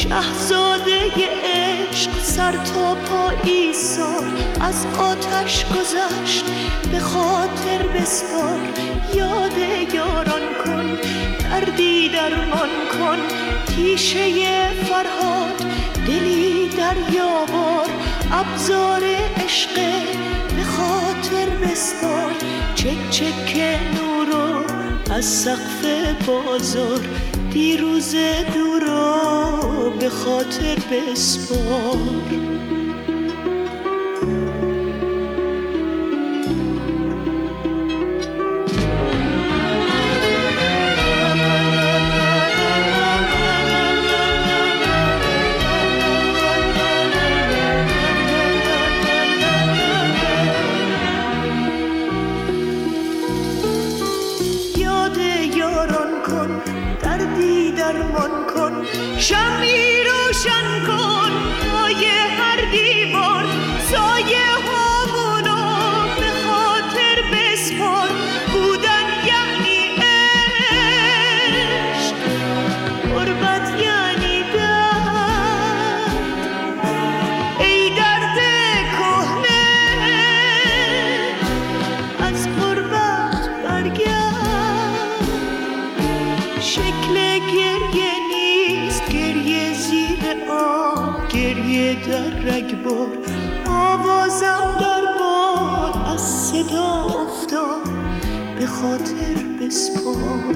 شاهزاده عشق سر تا پا ایثار، از آتش گذشت به خاطر بسپار. یاد یاران کن، دردی درمان کن، تیشه فرهاد دلی دریابار. ابزار عشق به خاطر بسپار، چک چک نورو از سقف بازار. دیروز دورا به خاطر بسپار. درمان کن، شمعی روشن کن پای هر دیوار. سایه هامونو به خاطر بسپار، بودن یعنی عشق، غربت یعنی درد. ای درد کهنه از غربت برگرد. شکل گریه نیست، گریه زیر آب، گریه در رگبار. آوازم در باد از صدا افتاد، به خاطر بسپار.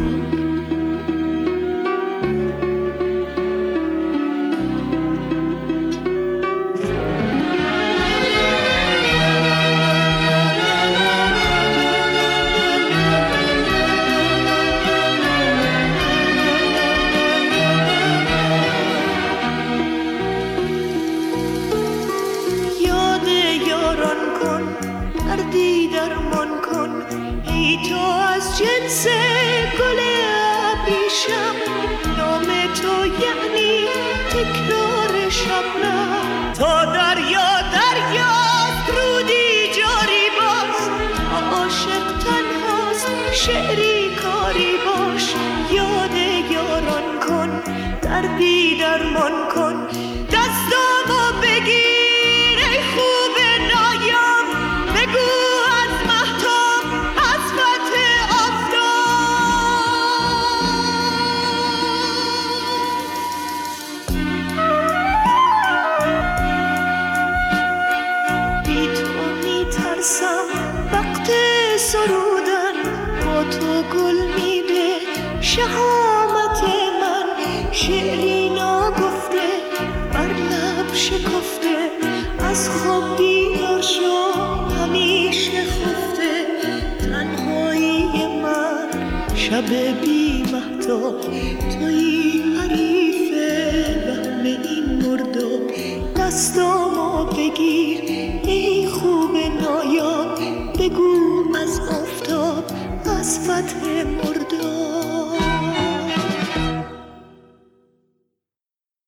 دردی درمان کن، ای تو از جنس گل ابریشم. نام تو یعنی تکرار شبنم. تا دریا دریاست رودی جاری باش، عاشق تنهاست شعری کاری باش. یاد یاران کن، دردی درمان کن، دستامو بگیر ای خوب نایام. بگو از مهتاب از فتح آفتاب. بی تو میترسم وقت سرودن، با تو گل میده شهامت من. شعری ناگفته بر لب شکفته، از خواب بیدار شو همیشه خفته. تنهایی من شب بی مهتاب تویی.